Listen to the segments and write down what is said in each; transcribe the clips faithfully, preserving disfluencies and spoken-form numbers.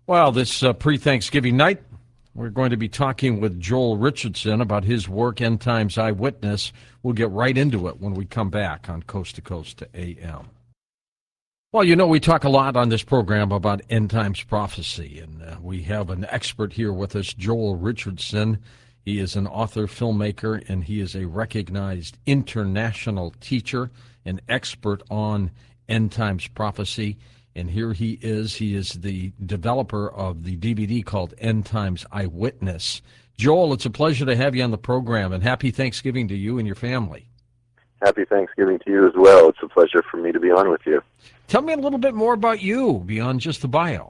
Well, this uh, pre-Thanksgiving night, we're going to be talking with Joel Richardson about his work, End Times Eyewitness. We'll get right into it when we come back on Coast to Coast to A M. Well, you know, we talk a lot on this program about end times prophecy, and uh, we have an expert here with us, Joel Richardson. He is an author, filmmaker, and he is a recognized international teacher, an expert on end times prophecy. And here he is. He is the developer of the D V D called End Times Eyewitness. Joel, it's a pleasure to have you on the program, and happy Thanksgiving to you and your family. Happy Thanksgiving to you as well. It's a pleasure for me to be on with you. Tell me a little bit more about you beyond just the bio.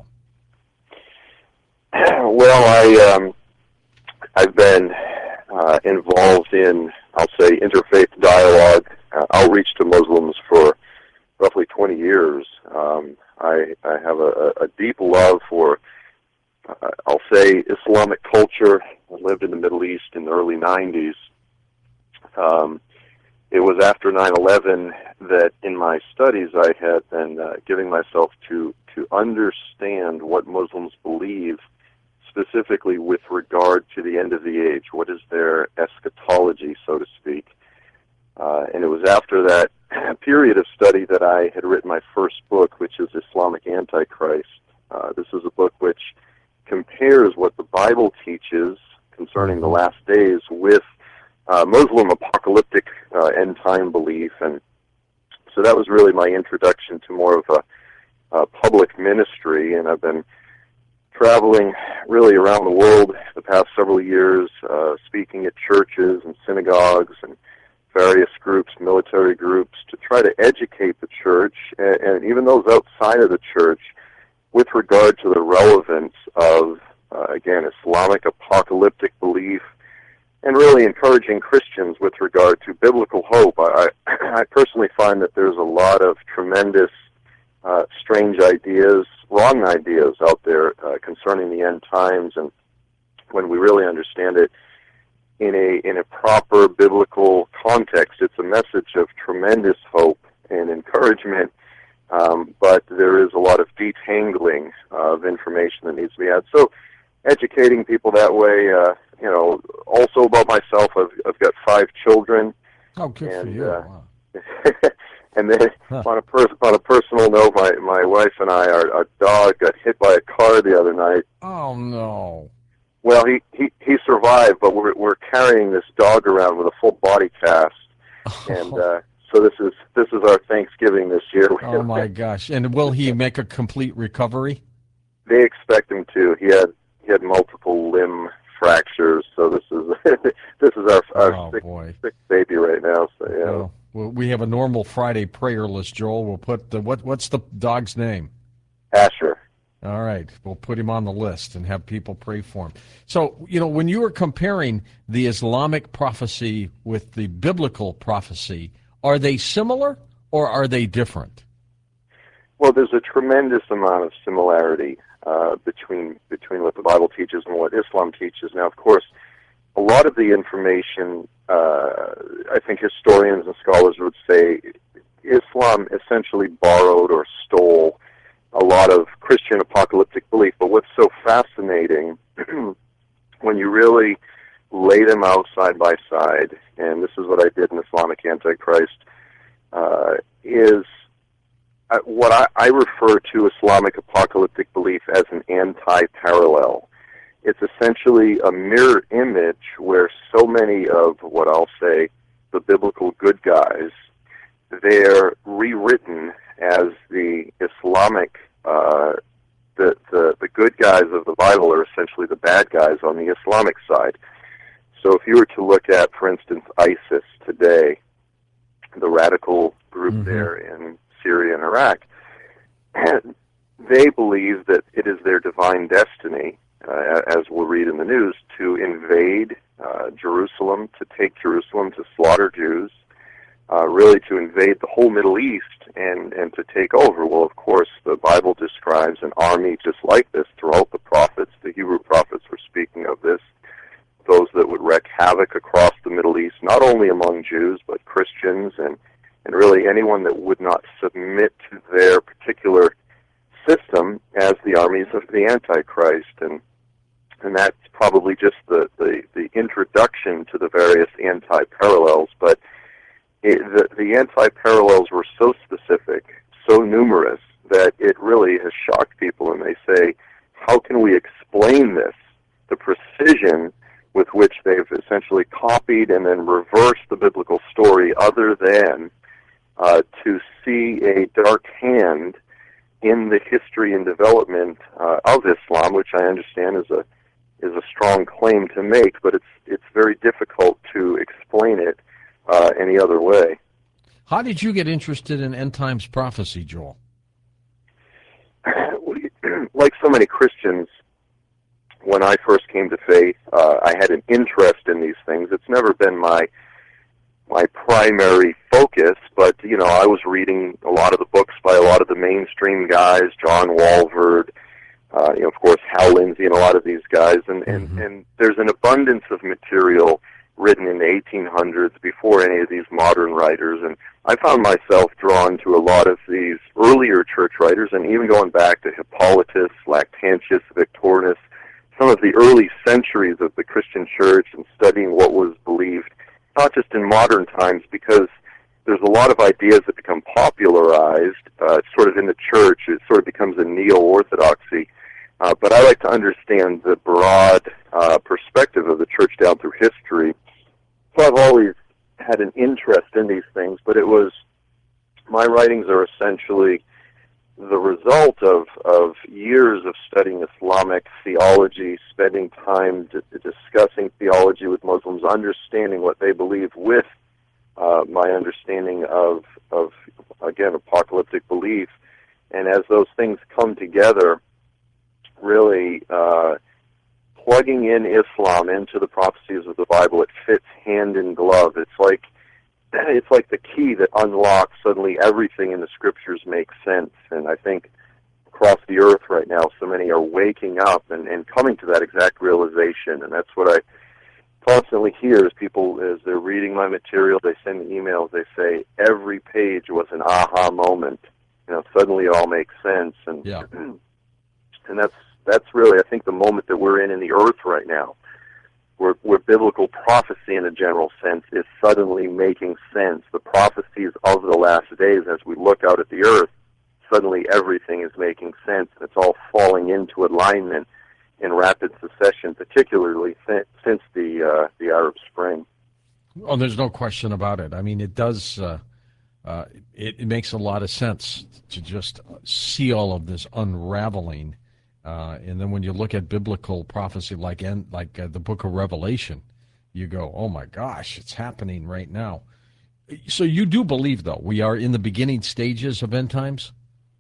Well, I, um, I've been uh, involved in, I'll say, interfaith dialogue, uh, outreach to Muslims for roughly twenty years. Um, I, I have a, a deep love for, uh, I'll say, Islamic culture. I lived in the Middle East in the early nineties. Um, it was after nine eleven that in my studies I had been uh, giving myself to, to understand what Muslims believe, specifically with regard to the end of the age. What is their eschatology, so to speak? Uh, and it was after that period of study that I had written my first book, which is Islamic Antichrist. Uh, this is a book which compares what the Bible teaches concerning the last days with uh, Muslim apocalyptic uh, end-time belief. And so that was really my introduction to more of a, a public ministry, and I've been traveling really around the world the past several years, uh, speaking at churches and synagogues and various groups, military groups, to try to educate the church, and, and even those outside of the church, with regard to the relevance of, uh, again, Islamic apocalyptic belief, and really encouraging Christians with regard to biblical hope. I, I personally find that there's a lot of tremendous, uh, strange ideas, wrong ideas out there uh, concerning the end times, and when we really understand it in a in a proper biblical context, it's a message of tremendous hope and encouragement, um, but there is a lot of detangling of information that needs to be had. So educating people that way, uh, you know, also about myself, I've, I've got five children. Oh, good and, for you. Uh, wow. And then Huh. on a pers- on a personal note, my, my wife and I, our, our dog got hit by a car the other night. Oh, no. Well, he, he, he survived, but we're we're carrying this dog around with a full body cast, and uh, so this is this is our Thanksgiving this year. Oh, my gosh. And will he make a complete recovery? They expect him to. He had he had multiple limb fractures, so this is this is our our Oh, sixth, boy. sixth baby right now. So yeah, Well, well, we have a normal Friday prayer list, Joel. We'll put the, what what's the dog's name? Asher. All right. We'll put him on the list and have people pray for him. So, you know, when you were comparing the Islamic prophecy with the biblical prophecy, are they similar or are they different? Well, there's a tremendous amount of similarity uh, between between what the Bible teaches and what Islam teaches. Now, of course, a lot of the information, uh, I think historians and scholars would say, Islam essentially borrowed or stole a lot of Christian apocalyptic belief. But what's so fascinating, when you really lay them out side by side, and this is what I did in Islamic Antichrist, uh, is uh, what I, I refer to Islamic apocalyptic belief as an anti-parallel. It's essentially a mirror image where so many of what I'll say the biblical good guys, they're rewritten as the Islamic, uh, the, the the good guys of the Bible are essentially the bad guys on the Islamic side. So if you were to look at, for instance, ISIS today, the radical group mm-hmm. there in Syria and Iraq, they believe that it is their divine destiny, uh, as we'll read in the news, to invade uh, Jerusalem, to take Jerusalem, to slaughter Jews, Uh, really to invade the whole Middle East and, and to take over. Well, of course, the Bible describes an army just like this throughout the prophets. The Hebrew prophets were speaking of this, those that would wreak havoc across the Middle East, not only among Jews, but Christians and, and really anyone that would not submit to their particular system as the armies of the Antichrist, and and that's probably just the, the, the introduction to the various anti-parallels, but it, the, the anti-parallels were so specific, so numerous, that it really has shocked people, and they say, how can we explain this? The precision with which they've essentially copied and then reversed the biblical story, other than uh, to see a dark hand in the history and development uh, of Islam, which I understand is a is a strong claim to make, but it's it's very difficult to explain it uh, any other way. How did you get interested in end times prophecy, Joel? Like so many Christians, when I first came to faith, uh, I had an interest in these things. It's never been my my primary focus, but you know, I was reading a lot of the books by a lot of the mainstream guys, John Walvoord, uh, you know, of course, Hal Lindsey, and a lot of these guys, and, and, mm-hmm. and there's an abundance of material written in the eighteen hundreds before any of these modern writers, and I found myself drawn to a lot of these earlier church writers, and even going back to Hippolytus, Lactantius, Victorinus, some of the early centuries of the Christian church, and studying what was believed, not just in modern times, because there's a lot of ideas that become popularized uh, sort of in the church. It sort of becomes a neo-orthodoxy. Uh, but I like to understand the broad uh, perspective of the church down through history. So I've always had an interest in these things, but it was, my writings are essentially the result of, of years of studying Islamic theology, spending time d- discussing theology with Muslims, understanding what they believe with uh, my understanding of, of, again, apocalyptic belief. And as those things come together, really uh, plugging in Islam into the prophecies of the Bible, it fits hand in glove. It's like it's like the key that unlocks suddenly everything in the scriptures makes sense. And I think across the earth right now, so many are waking up and, and coming to that exact realization. And that's what I constantly hear as people, as they're reading my material, they send me emails, they say, every page was an aha moment. You know, suddenly it all makes sense. And yeah. and that's that's really, I think, the moment that we're in in the earth right now, where, where biblical prophecy in a general sense is suddenly making sense. The prophecies of the last days, as we look out at the earth, suddenly everything is making sense. It's all falling into alignment in rapid succession, particularly since, since the uh, the Arab Spring. Oh, there's no question about it. I mean, it does. Uh, uh, it, it makes a lot of sense to just see all of this unraveling. Uh, and then when you look at biblical prophecy, like in, like uh, the book of Revelation, you go, oh my gosh, it's happening right now. So you do believe, though, we are in the beginning stages of end times?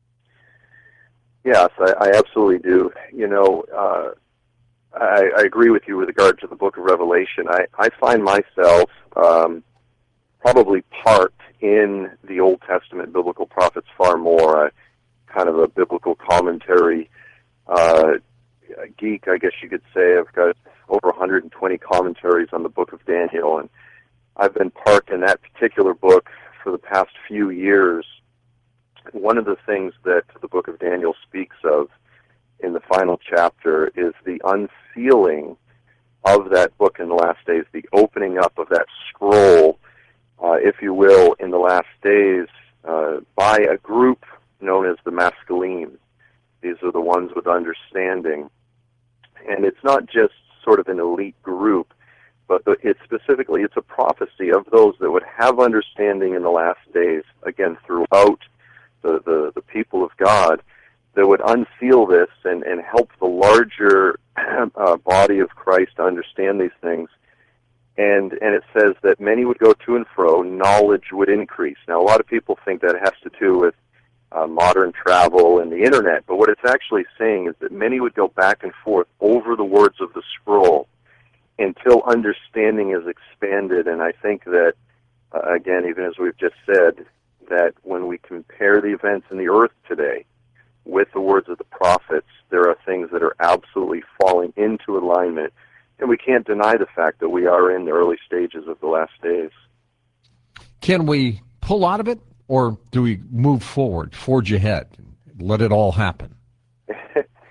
Yes, I, I absolutely do. You know, uh, I, I agree with you with regard to the book of Revelation. I, I find myself um, probably parked in the Old Testament biblical prophets far more. I, kind of a biblical commentary Uh, geek, I guess you could say. I've got over one hundred twenty commentaries on the book of Daniel, and I've been parked in that particular book for the past few years. One of the things that the book of Daniel speaks of in the final chapter is the unsealing of that book in the last days, the opening up of that scroll, uh, if you will, in the last days uh, by a group known as the Maskilim. These are the ones with understanding. And it's not just sort of an elite group, but it's specifically, it's a prophecy of those that would have understanding in the last days, again, throughout the, the, the people of God, that would unseal this and, and help the larger uh, body of Christ to understand these things. And, and it says that many would go to and fro, knowledge would increase. Now, a lot of people think that it has to do with Uh, modern travel and the internet, but what it's actually saying is that many would go back and forth over the words of the scroll until understanding is expanded. And I think that, uh, again, even as we've just said, that when we compare the events in the earth today with the words of the prophets, there are things that are absolutely falling into alignment, and we can't deny the fact that we are in the early stages of the last days. Can we pull out of it? Or do we move forward, forge ahead, let it all happen?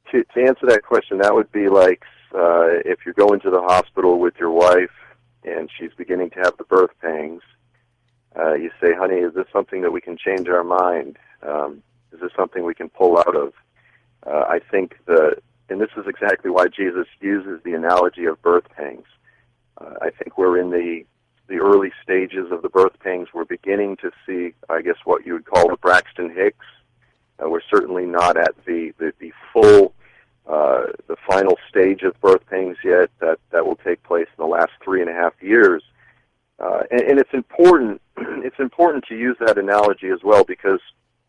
to, to answer that question, that would be like uh, if you're going to the hospital with your wife and she's beginning to have the birth pangs. Uh, you say, honey, is this something that we can change our mind? Um, is this something we can pull out of? Uh, I think the, and this is exactly why Jesus uses the analogy of birth pangs. Uh, I think we're in the the early stages of the birth pangs. We're beginning to see, I guess, what you would call the Braxton Hicks. Uh, we're certainly not at the the, the full, uh, the final stage of birth pangs yet. That that will take place in the last three and a half years. Uh, and, and it's important. It's important to use that analogy as well, because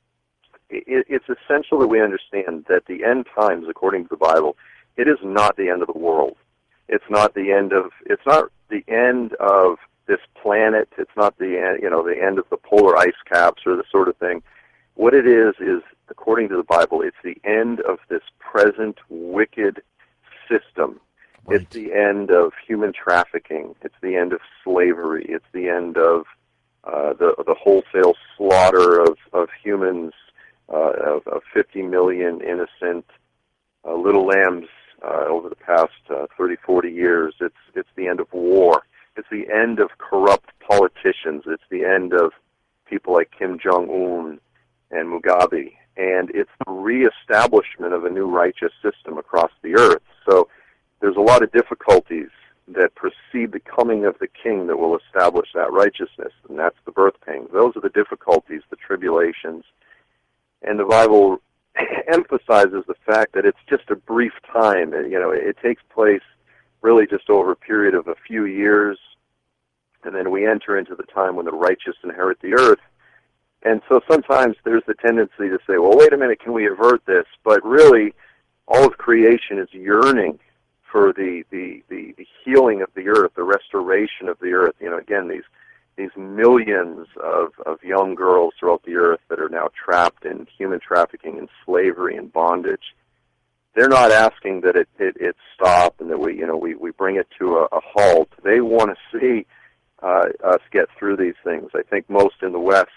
it, it's essential that we understand that the end times, according to the Bible, it is not the end of the world. It's not the end of. It's not the end of this planet. It's not the end, you know, the end of the polar ice caps or the sort of thing. What it is is, according to the Bible, it's the end of this present wicked system. Right. It's the end of human trafficking. It's the end of slavery. It's the end of uh, the the wholesale slaughter of of humans, uh, of, of fifty million innocent uh, little lambs uh, over the past uh, thirty, forty years. It's it's the end of war. It's the end of corrupt politicians. It's the end of people like Kim Jong-un and Mugabe. And it's the reestablishment of a new righteous system across the earth. So there's a lot of difficulties that precede the coming of the king that will establish that righteousness, and that's the birth pangs. Those are the difficulties, the tribulations. And the Bible emphasizes the fact that it's just a brief time. You know, it takes place really just over a period of a few years, and then we enter into the time when the righteous inherit the earth. And so sometimes there's the tendency to say, well, wait a minute, can we avert this? But really, all of creation is yearning for the, the, the, the healing of the earth, the restoration of the earth. You know, again, these these millions of, of young girls throughout the earth that are now trapped in human trafficking and slavery and bondage. They're not asking that it, it, it stop and that we, you know, we, we bring it to a, a halt. They want to see uh, us get through these things. I think most in the West,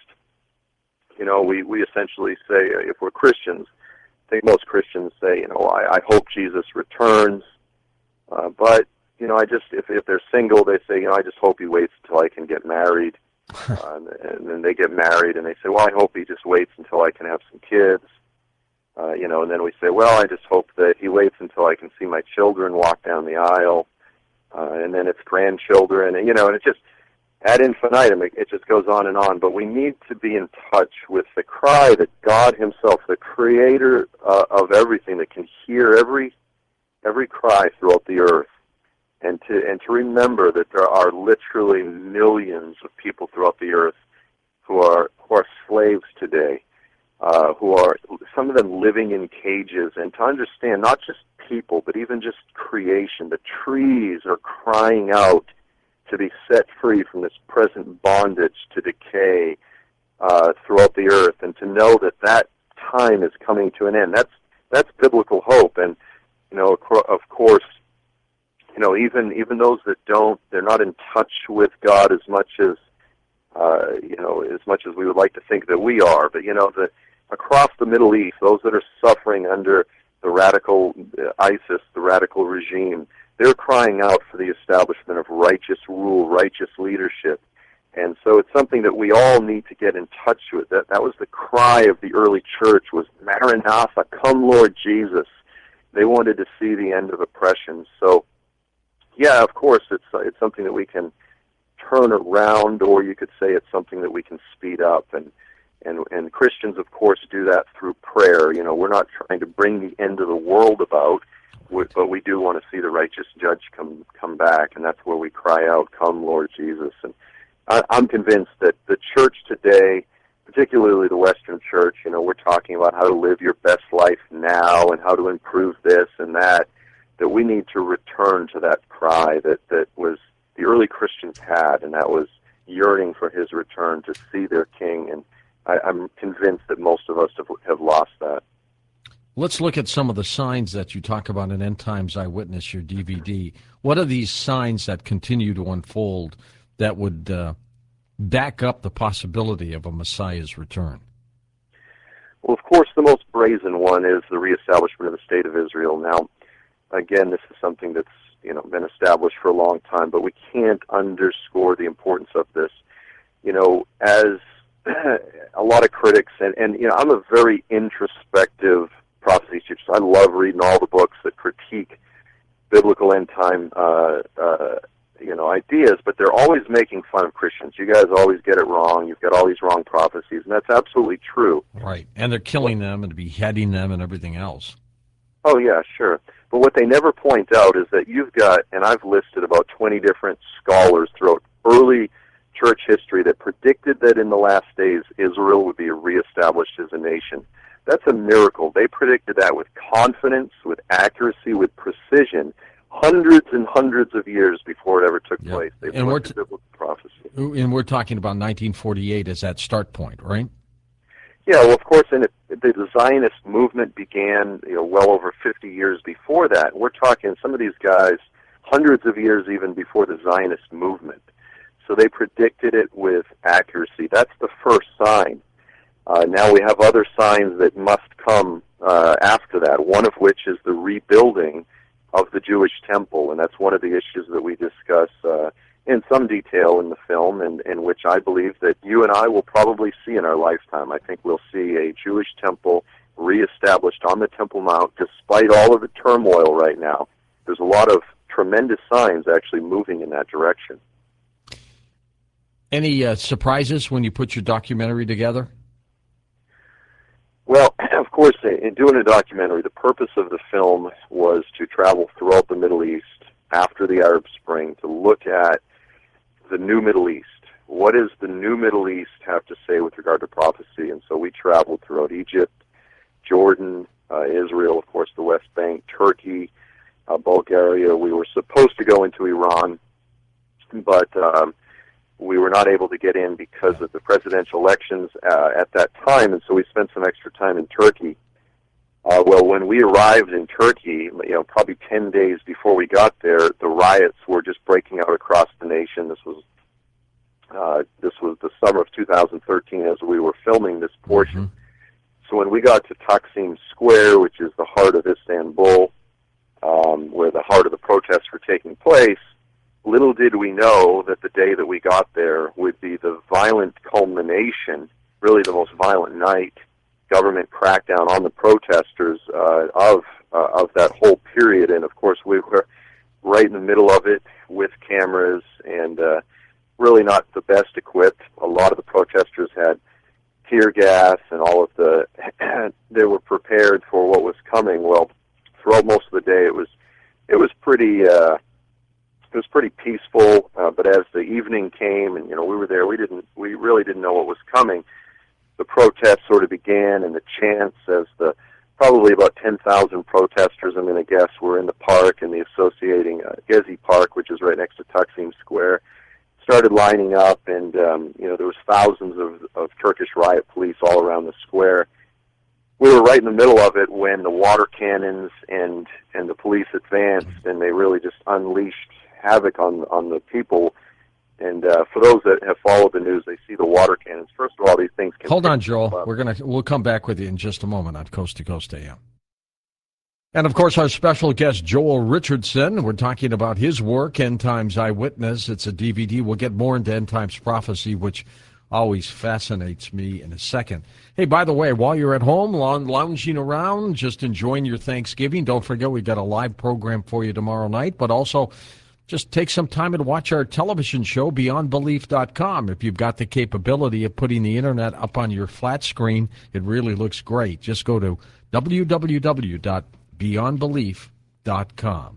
you know, we, we essentially say, if we're Christians, I think most Christians say, you know, I, I hope Jesus returns. Uh, but, you know, I just, if, if they're single, they say, you know, I just hope he waits until I can get married. uh, and, and then they get married and they say, well, I hope he just waits until I can have some kids. Uh, you know, and then we say, well, I just hope that he waits until I can see my children walk down the aisle. Uh, and then it's grandchildren, and, you know, and it just, ad infinitum, it, it just goes on and on. But we need to be in touch with the cry that God himself, the creator uh, of everything, that can hear every every cry throughout the earth, and to and to remember that there are literally millions of people throughout the earth who are who are slaves today, uh, who are, some of them living in cages, and to understand not just people, but even just creation. The trees are crying out to be set free from this present bondage to decay uh, throughout the earth, and to know that that time is coming to an end. That's that's biblical hope, and you know, of course, you know, even even those that don't, they're not in touch with God as much as uh, you know, as much as we would like to think that we are. But you know, the across the Middle East, those that are suffering under the radical uh, ISIS, the radical regime, they're crying out for the establishment of righteous rule, righteous leadership. And so it's something that we all need to get in touch with. That that was the cry of the early church, was Maranatha, come Lord Jesus. They wanted to see the end of oppression. So, yeah, of course, it's uh, it's something that we can turn around, or you could say it's something that we can speed up. And and and Christians, of course, do that through prayer. You know, we're not trying to bring the end of the world about, but we do want to see the righteous judge come come back, and that's where we cry out, "Come, Lord Jesus." And I, I'm convinced that the church today, particularly the Western Church, you know, we're talking about how to live your best life now and how to improve this and that. That we need to return to that cry that that was the early Christians had, and that was yearning for his return to see their King. And I, I'm convinced that most of us have, have lost that. Let's look at some of the signs that you talk about in End Times Eyewitness, your D V D. What are these signs that continue to unfold that would uh, back up the possibility of a Messiah's return? Well, of course, the most brazen one is the reestablishment of the State of Israel. Now, again, this is something that's you know been established for a long time, but we can't underscore the importance of this. You know, as a lot of critics, and, and you know, I'm a very introspective prophecy teacher, so I love reading all the books that critique biblical end time, uh, uh, you know, ideas, but they're always making fun of Christians. You guys always get it wrong. You've got all these wrong prophecies, and that's absolutely true. Right, and they're killing them and beheading them and everything else. Oh, yeah, sure. But what they never point out is that you've got, and I've listed about twenty different scholars throughout early church history that predicted that in the last days Israel would be reestablished as a nation. That's a miracle. They predicted that with confidence, with accuracy, with precision, hundreds and hundreds of years before it ever took yep. place. They've and we're looked t- at biblical prophecy. And we're talking about nineteen forty-eight as that start point, right? Yeah, well, of course, and it, the Zionist movement began, you know, well over fifty years before that. We're talking some of these guys hundreds of years even before the Zionist movement. So they predicted it with accuracy. That's the first sign. Uh, now we have other signs that must come uh, after that, one of which is the rebuilding of the Jewish temple, and that's one of the issues that we discuss uh, in some detail in the film, and in which I believe that you and I will probably see in our lifetime. I think we'll see a Jewish temple reestablished on the Temple Mount, despite all of the turmoil right now. There's a lot of tremendous signs actually moving in that direction. Any uh, surprises when you put your documentary together? Well, of course, in doing a documentary, the purpose of the film was to travel throughout the Middle East after the Arab Spring to look at the new Middle East. What does the new Middle East have to say with regard to prophecy? And so we traveled throughout Egypt, Jordan, uh, Israel, of course, the West Bank, Turkey, uh, Bulgaria. We were supposed to go into Iran, but um, we were not able to get in because of the presidential elections uh, at that time, and so we spent some extra time in Turkey. Uh, well, when we arrived in Turkey, you know, probably ten days before we got there, the riots were just breaking out across the nation. This was uh, this was the summer of two thousand thirteen as we were filming this portion. Mm-hmm. So when we got to Taksim Square, which is the heart of Istanbul, um, where the heart of the protests were taking place, little did we know that the day that we got there would be the violent culmination, really the most violent night, government crackdown on the protesters uh, of uh, of that whole period. And of course, we were right in the middle of it with cameras and uh, really not the best equipped. A lot of the protesters had tear gas and all of the, they were prepared for what was coming. Well, throughout most of the day, it was it was pretty. Uh, It was pretty peaceful, uh, but as the evening came, and you know we were there, we didn't, we really didn't know what was coming. The protests sort of began, and the chants, as the probably about ten thousand protesters, I'm going to guess, were in the park and the associating uh, Gezi Park, which is right next to Taksim Square, started lining up, and um, you know there was thousands of, of Turkish riot police all around the square. We were right in the middle of it when the water cannons and and the police advanced, and they really just unleashed havoc on on the people. And uh, for those that have followed the news, they see the water cannons. First of all, these things can hold on, Joel. We're gonna we'll come back with you in just a moment on Coast to Coast A M. And of course, our special guest Joel Richardson. We're talking about his work, End Times Eyewitness. It's a D V D. We'll get more into End Times prophecy, which always fascinates me, in a second. Hey, by the way, while you're at home, lounging around, just enjoying your Thanksgiving, don't forget we've got a live program for you tomorrow night, but also just take some time and watch our television show, beyond belief dot com. If you've got the capability of putting the internet up on your flat screen, it really looks great. Just go to w w w dot beyond belief dot com.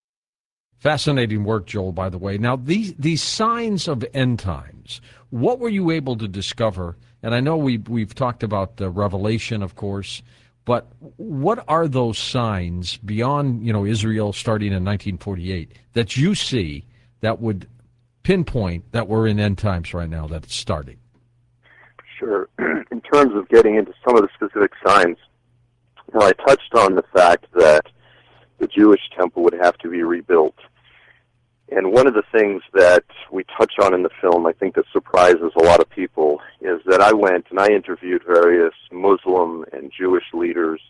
Fascinating work, Joel, by the way. Now, these these signs of end times, what were you able to discover? And I know we, we've talked about the Revelation, of course, but what are those signs beyond, you know, Israel starting in nineteen forty-eight that you see that would pinpoint that we're in end times right now, that it's starting? Sure. In terms of getting into some of the specific signs, well, I touched on the fact that the Jewish temple would have to be rebuilt. And one of the things that we touch on in the film, I think that surprises a lot of people, is that I went and I interviewed various Muslim and Jewish leaders.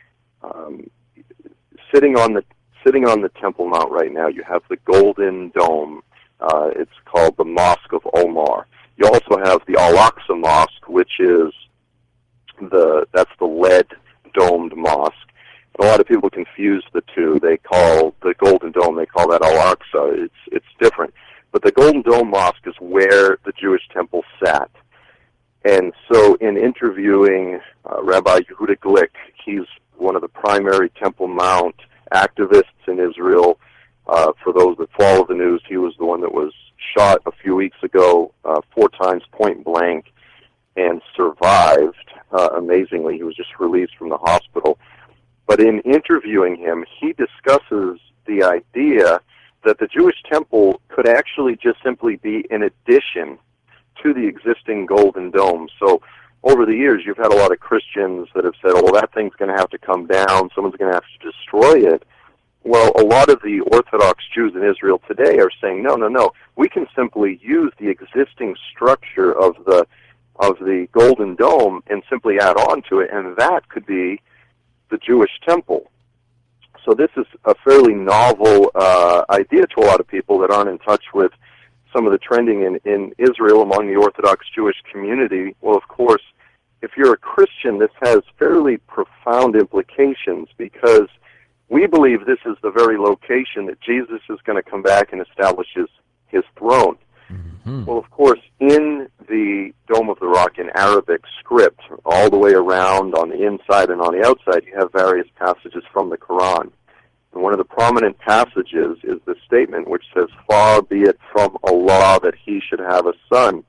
Um, sitting on the sitting on the Temple Mount right now, you have the Golden Dome. Uh, it's called the Mosque of Omar. You also have the Al-Aqsa Mosque, which is the that's the lead domed mosque. A lot of people confuse the two. They call the Golden Dome, they call that Al-Aqsa. It's it's different. But the Golden Dome Mosque is where the Jewish temple sat. And so in interviewing uh, Rabbi Yehuda Glick, he's one of the primary Temple Mount activists in Israel. Uh, for those that follow the news, he was the one that was shot a few weeks ago, uh, four times point blank, and survived. Uh, amazingly, he was just released from the hospital. But in interviewing him, he discusses the idea that the Jewish temple could actually just simply be an addition to the existing Golden Dome. So over the years, you've had a lot of Christians that have said, oh, well, that thing's going to have to come down, someone's going to have to destroy it. Well, a lot of the Orthodox Jews in Israel today are saying, no, no, no, we can simply use the existing structure of the of the Golden Dome and simply add on to it, and that could be the Jewish temple. So this is a fairly novel uh, idea to a lot of people that aren't in touch with some of the trending in, in Israel among the Orthodox Jewish community. Well, of course, if you're a Christian, this has fairly profound implications, because we believe this is the very location that Jesus is going to come back and establish his, his throne. Mm-hmm. Well, of course, in the Dome of the Rock in Arabic script, all the way around on the inside and on the outside, you have various passages from the Quran. And one of the prominent passages is the statement which says, "Far be it from Allah that he should have a son."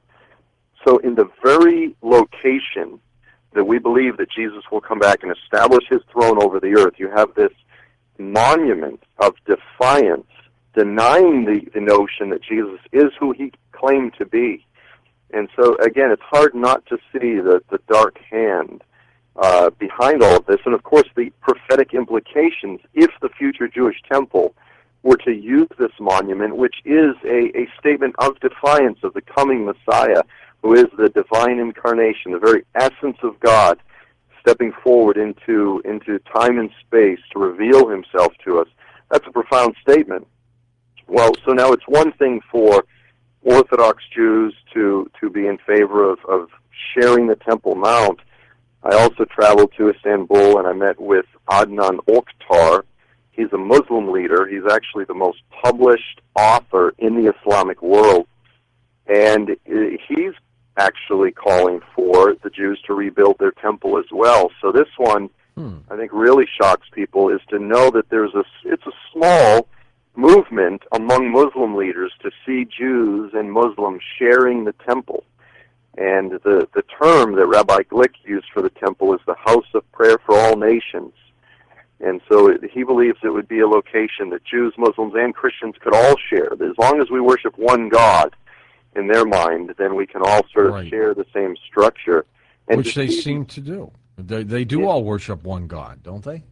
So in the very location that we believe that Jesus will come back and establish his throne over the earth, you have this monument of defiance, denying the, the notion that Jesus is who he claimed to be. And so, again, it's hard not to see the, the dark hand uh, behind all of this. And, of course, the prophetic implications if the future Jewish temple were to use this monument, which is a, a statement of defiance of the coming Messiah, who is the divine incarnation, the very essence of God, stepping forward into, into time and space to reveal himself to us. That's a profound statement. Well, so now it's one thing for Orthodox Jews to, to be in favor of, of sharing the Temple Mount. I also traveled to Istanbul and I met with Adnan Oktar. He's a Muslim leader. He's actually the most published author in the Islamic world. And he's actually calling for the Jews to rebuild their temple as well. So this one, hmm. I think, really shocks people, is to know that there's a, it's a small movement among Muslim leaders to see Jews and Muslims sharing the temple. And the, the term that Rabbi Glick used for the temple is the house of prayer for all nations. And so it, he believes it would be a location that Jews, Muslims, and Christians could all share. That as long as we worship one God in their mind, then we can all sort of right. share the same structure. And Which they see, seem to do. They, they do yeah. all worship one God, don't they?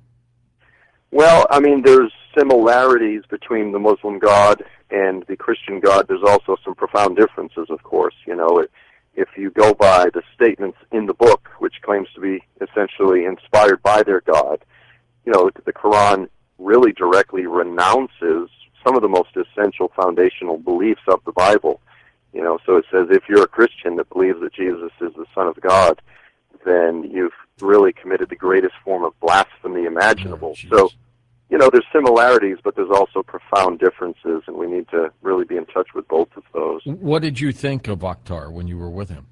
Well, I mean, there's similarities between the Muslim God and the Christian God. There's also some profound differences, of course. You know, it, if you go by the statements in the book, which claims to be essentially inspired by their God, you know, the Quran really directly renounces some of the most essential foundational beliefs of the Bible. You know, so it says if you're a Christian that believes that Jesus is the Son of God, then you've really committed the greatest form of blasphemy imaginable. Oh, so, you know, there's similarities, but there's also profound differences, and we need to really be in touch with both of those. What did you think of Oktar when you were with him?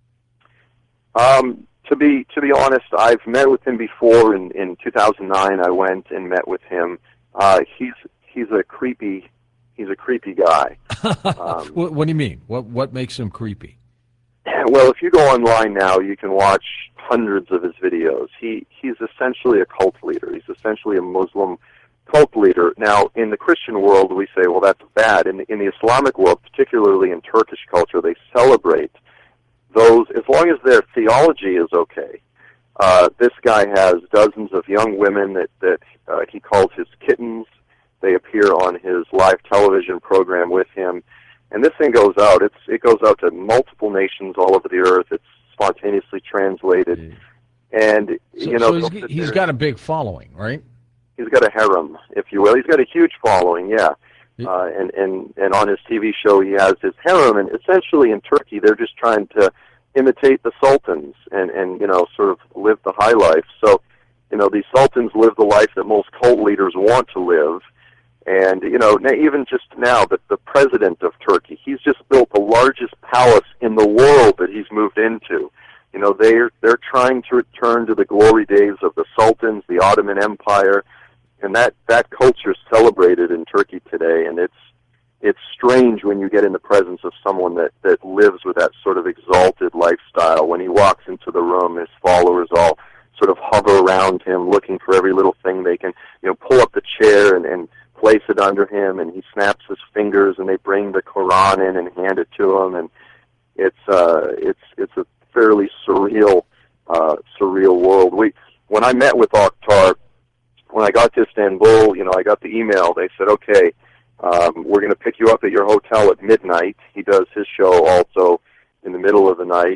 Um, to be to be honest, I've met with him before. In, in two thousand nine, I went and met with him. Uh, he's he's a creepy he's a creepy guy. Um, what, what do you mean? What what makes him creepy? Well, if you go online now, you can watch hundreds of his videos. He he's essentially a cult leader. He's essentially a Muslim cult leader. Now, in the Christian world, we say, well, that's bad. In the, in the Islamic world, particularly in Turkish culture, they celebrate those, as long as their theology is okay. Uh, this guy has dozens of young women that, that uh, he calls his kittens, they appear on his live television program with him. And this thing goes out. It's it goes out to multiple nations all over the earth. It's spontaneously translated. Mm. And, So, you know, so he's, he's got a big following, right? He's got a harem, if you will. He's got a huge following, yeah. Uh, and, and, and on his T V show, he has his harem. And essentially in Turkey, they're just trying to imitate the sultans and, and, you know, sort of live the high life. So, you know, these sultans live the life that most cult leaders want to live. And, you know, even just now, the, the president of Turkey, he's just built the largest palace in the world that he's moved into. You know, they're, they're trying to return to the glory days of the sultans, the Ottoman Empire, and that, that culture is celebrated in Turkey today. And it's it's strange when you get in the presence of someone that, that lives with that sort of exalted lifestyle. When he walks into the room, his followers all sort of hover around him, looking for every little thing they can, you know, pull up the chair and, and place it under him, and he snaps his fingers, and they bring the Quran in and hand it to him, and it's uh, it's it's a fairly surreal uh, surreal world. We when I met with Akhtar, when I got to Istanbul, you know, I got the email. They said, okay, um, we're going to pick you up at your hotel at midnight. He does his show also in the middle of the night,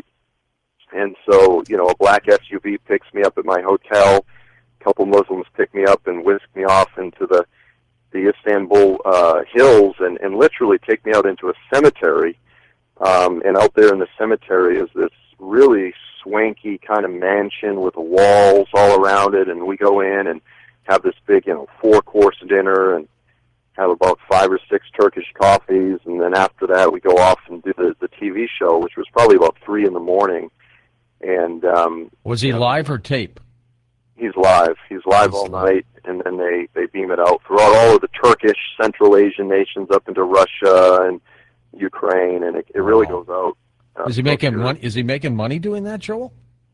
and so you know, a black S U V picks me up at my hotel. A couple Muslims pick me up and whisk me off into the the Istanbul uh, hills and, and literally take me out into a cemetery. Um, and out there in the cemetery is this really swanky kind of mansion with walls all around it. And we go in and have this big, you know, four-course dinner and have about five or six Turkish coffees. And then after that, we go off and do the, the T V show, which was probably about three in the morning. And um, was he you know, live or tape? He's live. He's live He's all live. night, and then they, they beam it out throughout all of the Turkish, Central Asian nations up into Russia and Ukraine, and it, it really Wow. goes out. Uh, Is he making money? Is he making money doing that, Joel?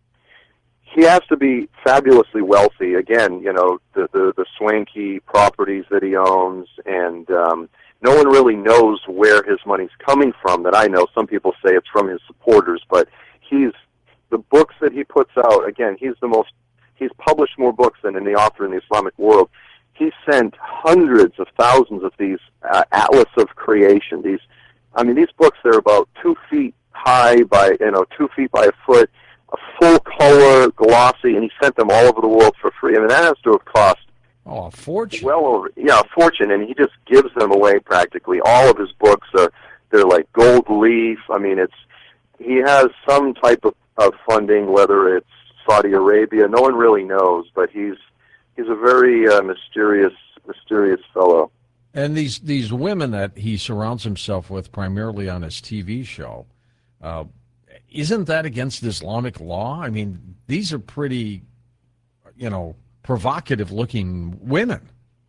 He has to be fabulously wealthy. Again, you know, the, the, the swanky properties that he owns, and um, no one really knows where his money's coming from that I know. Some people say it's from his supporters, but he's the books that he puts out, again, he's the most He's published more books than any author in the Islamic world. He sent hundreds of thousands of these uh, atlas of creation. These, I mean, these books, they're about two feet high by, you know, two feet by a foot, a full color, glossy, and he sent them all over the world for free. I mean, that has to have cost Oh, a fortune. well over, yeah, a fortune, and he just gives them away practically. All of his books are, they're like gold leaf. I mean, it's, he has some type of, of funding, whether it's Saudi Arabia. No one really knows, but he's he's a very uh, mysterious mysterious fellow. And these these women that he surrounds himself with, primarily on his T V show, uh, isn't that against Islamic law? I mean, these are pretty, you know, provocative-looking women.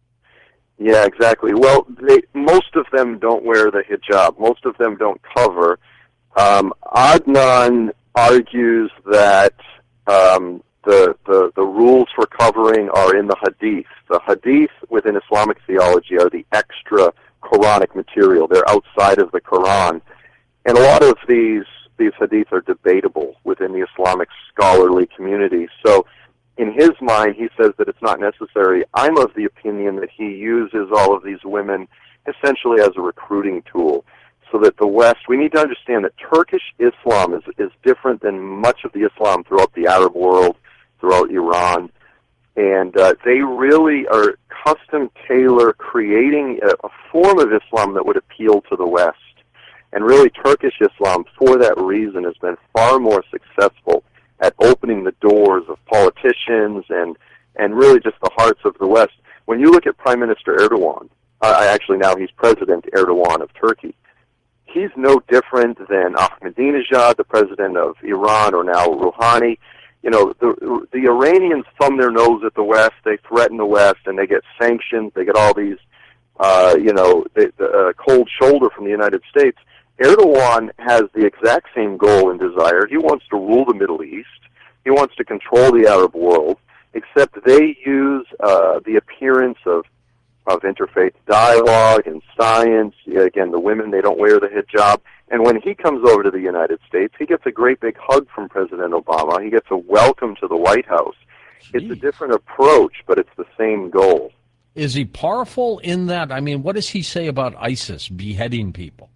Yeah, exactly. Well, they, most of them don't wear the hijab. Most of them don't cover. Um, Adnan argues that Um, the, the, the rules for covering are in the hadith. The hadith within Islamic theology are the extra Quranic material. They're outside of the Quran. And a lot of these, these hadith are debatable within the Islamic scholarly community. So in his mind, he says that it's not necessary. I'm of the opinion that he uses all of these women essentially as a recruiting tool. So that the West, we need to understand that Turkish Islam is, is different than much of the Islam throughout the Arab world, throughout Iran. And uh, they really are custom tailor creating a, a form of Islam that would appeal to the West. And really Turkish Islam, for that reason, has been far more successful at opening the doors of politicians and, and really just the hearts of the West. When you look at Prime Minister Erdogan, uh, actually now he's President Erdogan of Turkey, he's no different than Ahmadinejad, the president of Iran, or now Rouhani. You know, the, the Iranians thumb their nose at the West, they threaten the West, and they get sanctions, they get all these, uh, you know, the, the uh, cold shoulder from the United States. Erdogan has the exact same goal and desire. He wants to rule the Middle East. He wants to control the Arab world, except they use uh, the appearance of of interfaith dialogue and science. Again, the women, they don't wear the hijab. And when he comes over to the United States, he gets a great big hug from President Obama. He gets a welcome to the White House. It's a different approach, but it's the same goal. Is he powerful in that? I mean, what does he say about ISIS beheading people?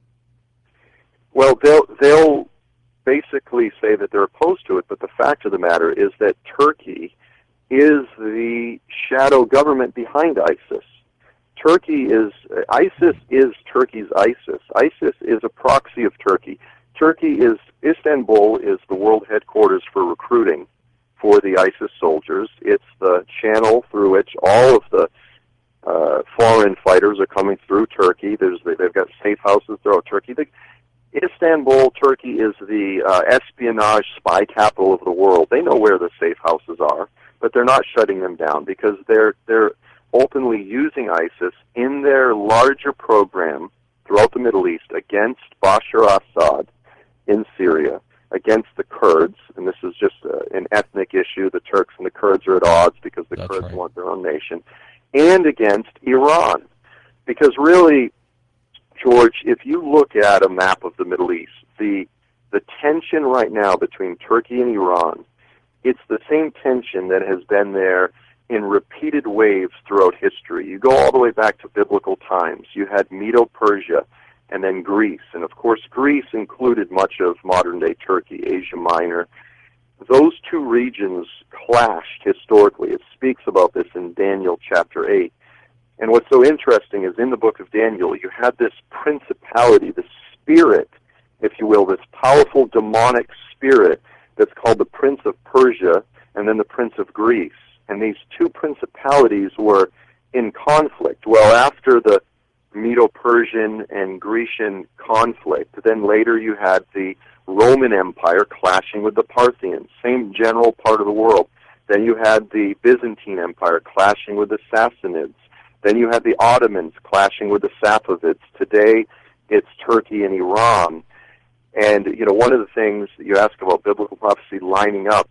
Well, they'll they'll basically say that they're opposed to it, but the fact of the matter is that Turkey is the shadow government behind ISIS. Turkey is ISIS is Turkey's ISIS. ISIS is a proxy of Turkey. Turkey is Istanbul is the world headquarters for recruiting for the ISIS soldiers. It's the channel through which all of the uh, foreign fighters are coming through Turkey. There's they've got safe houses throughout Turkey. The, Istanbul, Turkey is the uh, espionage spy capital of the world. They know where the safe houses are, but they're not shutting them down because they're they're openly using ISIS in their larger program throughout the Middle East against Bashar al-Assad in Syria, against the Kurds, and this is just uh, an ethnic issue. The Turks and the Kurds are at odds because the That's Kurds right. want their own nation, and against Iran, because really, George, if you look at a map of the Middle East, the the tension right now between Turkey and Iran, it's the same tension that has been there in repeated waves throughout history. You go all the way back to biblical times. You had Medo-Persia and then Greece. And of course, Greece included much of modern-day Turkey, Asia Minor. Those two regions clashed historically. It speaks about this in Daniel chapter eight. And what's so interesting is in the book of Daniel, you had this principality, this spirit, if you will, this powerful demonic spirit that's called the Prince of Persia and then the Prince of Greece. And these two principalities were in conflict. Well, after the Medo-Persian and Grecian conflict, then later you had the Roman Empire clashing with the Parthians, same general part of the world. Then you had the Byzantine Empire clashing with the Sassanids. Then you had the Ottomans clashing with the Safavids. Today, it's Turkey and Iran. And, you know, one of the things you ask about biblical prophecy lining up,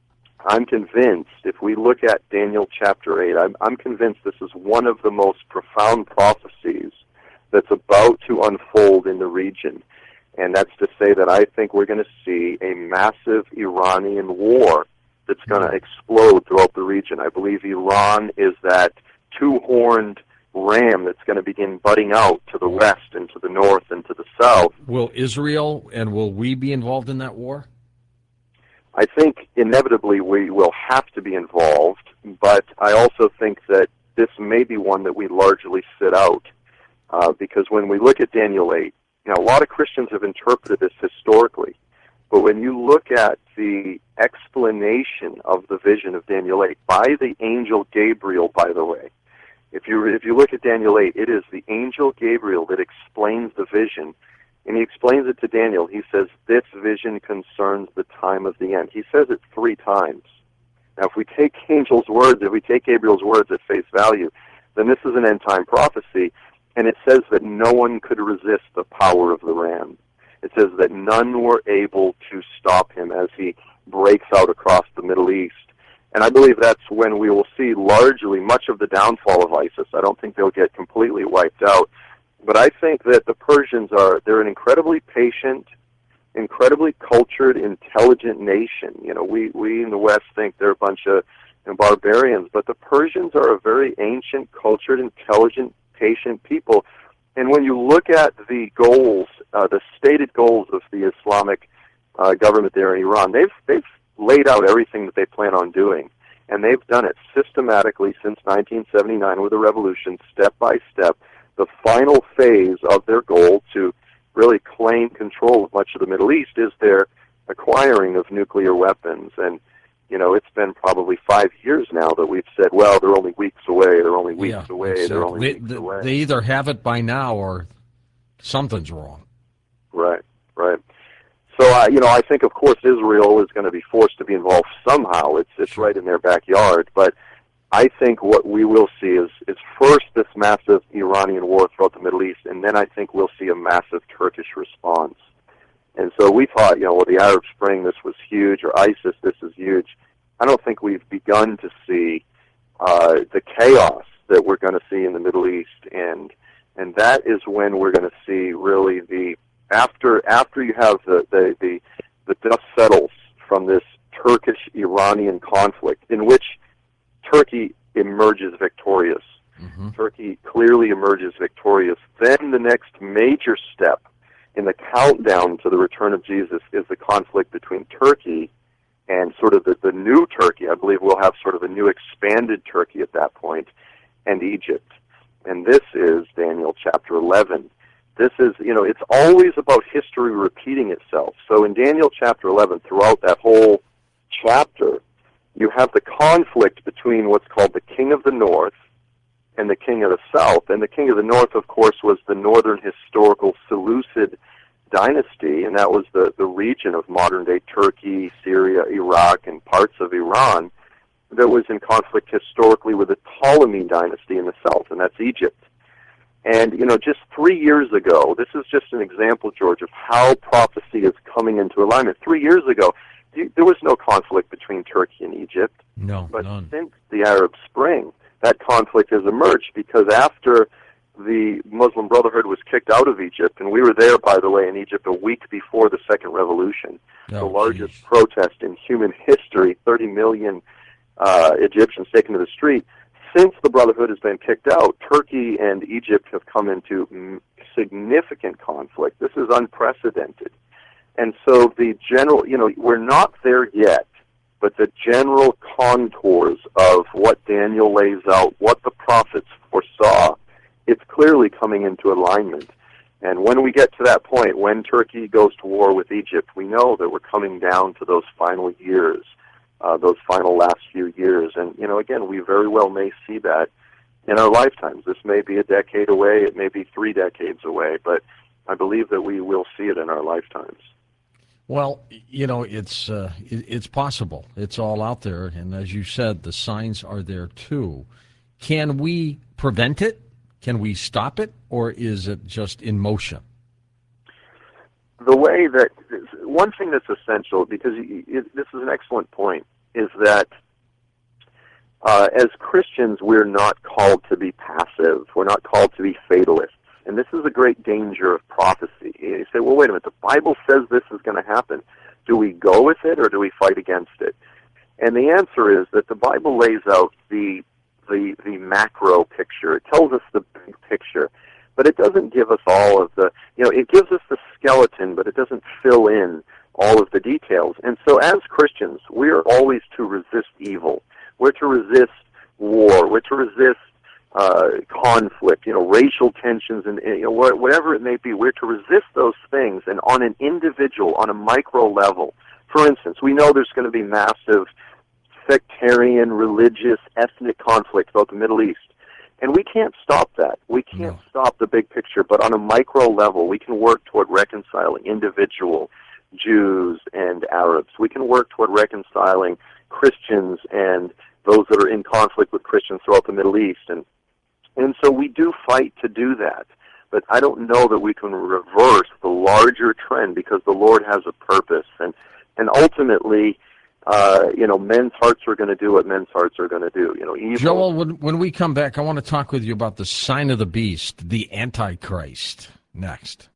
I'm convinced, if we look at Daniel chapter eight, I'm, I'm convinced this is one of the most profound prophecies that's about to unfold in the region. And that's to say that I think we're going to see a massive Iranian war that's going to explode throughout the region. I believe Iran is that two-horned ram that's going to begin butting out to the west and to the north and to the south. Will Israel and will we be involved in that war? I think inevitably we will have to be involved, but I also think that this may be one that we largely sit out, uh, because when we look at Daniel eight, you know, a lot of Christians have interpreted this historically, but when you look at the explanation of the vision of Daniel eight by the angel Gabriel, by the way, if you if you look at Daniel eight, it is the angel Gabriel that explains the vision. And he explains it to Daniel. He says, this vision concerns the time of the end. He says it three times. Now, if we take angel's words, if we take Gabriel's words at face value, then this is an end-time prophecy, and it says that no one could resist the power of the ram. It says that none were able to stop him as he breaks out across the Middle East. And I believe that's when we will see largely much of the downfall of ISIS. I don't think they'll get completely wiped out. But I think that the Persians are, they're an incredibly patient, incredibly cultured, intelligent nation. You know, we, we in the West think they're a bunch of you know, barbarians, but the Persians are a very ancient, cultured, intelligent, patient people. And when you look at the goals, uh, the stated goals of the Islamic uh, government there in Iran, they've, they've laid out everything that they plan on doing. And they've done it systematically since nineteen seventy-nine with the revolution, step by step. The final phase of their goal to really claim control of much of the Middle East is their acquiring of nuclear weapons. And, you know, it's been probably five years now that we've said, well, they're only weeks away, they're only weeks yeah, away, exactly. they're only they, weeks they, away. They either have it by now or something's wrong. Right, right. So, uh, you know, I think, of course, Israel is going to be forced to be involved somehow. It's, it's right in their backyard. But I think what we will see is, is first this massive Iranian war throughout the Middle East, and then I think we'll see a massive Turkish response. And so we thought, you know, well, the Arab Spring, this was huge, or ISIS, this is huge. I don't think we've begun to see uh, the chaos that we're going to see in the Middle East, and and that is when we're going to see really the after after you have the the the, the dust settles from this Turkish-Iranian conflict in which Turkey emerges victorious. Mm-hmm. Turkey clearly emerges victorious. Then the next major step in the countdown to the return of Jesus is the conflict between Turkey and sort of the, the new Turkey. I believe we'll have sort of a new expanded Turkey at that point, and Egypt. And this is Daniel chapter eleven. This is, you know, it's always about history repeating itself. So in Daniel chapter eleven, throughout that whole chapter, you have the conflict between what's called the king of the north and the king of the south. And the king of the north, of course, was the northern historical Seleucid dynasty, and that was the, the region of modern-day Turkey, Syria, Iraq, and parts of Iran that was in conflict historically with the Ptolemy dynasty in the south, and that's Egypt. And, you know, just three years ago, this is just an example, George, of how prophecy is coming into alignment. Three years ago, there was no conflict between Turkey and Egypt. No, but none. Since the Arab Spring, that conflict has emerged because after the Muslim Brotherhood was kicked out of Egypt, and we were there, by the way, in Egypt a week before the Second Revolution, oh, the largest geez. protest in human history, thirty million uh, Egyptians taken to the street. Since the Brotherhood has been kicked out, Turkey and Egypt have come into m- significant conflict. This is unprecedented. And so the general, you know, we're not there yet, but the general contours of what Daniel lays out, what the prophets foresaw, it's clearly coming into alignment. And when we get to that point, when Turkey goes to war with Egypt, we know that we're coming down to those final years, uh, those final last few years. And, you know, again, we very well may see that in our lifetimes. This may be a decade away, it may be three decades away, but I believe that we will see it in our lifetimes. Well, you know, it's uh, it, it's possible. It's all out there, and as you said, the signs are there too. Can we prevent it? Can we stop it, or is it just in motion? The way that, one thing that's essential, because it, this is an excellent point, is that uh, as Christians, we're not called to be passive. We're not called to be fatalists. And this is a great danger of prophecy. You say, well, wait a minute, the Bible says this is going to happen. Do we go with it, or do we fight against it? And the answer is that the Bible lays out the the the macro picture. It tells us the big picture, but it doesn't give us all of the, you know, it gives us the skeleton, but it doesn't fill in all of the details. And so as Christians, we're always to resist evil. We're to resist war. We're to resist uh, conflict, you know, racial tensions, and, you know, whatever it may be. We're to resist those things, and on an individual, on a micro level. For instance, we know there's going to be massive sectarian, religious, ethnic conflict throughout the Middle East. And we can't stop that. We can't No. stop the big picture, but on a micro level, we can work toward reconciling individual Jews and Arabs. We can work toward reconciling Christians and those that are in conflict with Christians throughout the Middle East. And and so we do fight to do that. But I don't know that we can reverse the larger trend, because the Lord has a purpose. And, and ultimately, Uh, you know, men's hearts are going to do what men's hearts are going to do. You know, evil. Joel, when, when we come back, I want to talk with you about the sign of the beast, the Antichrist, next.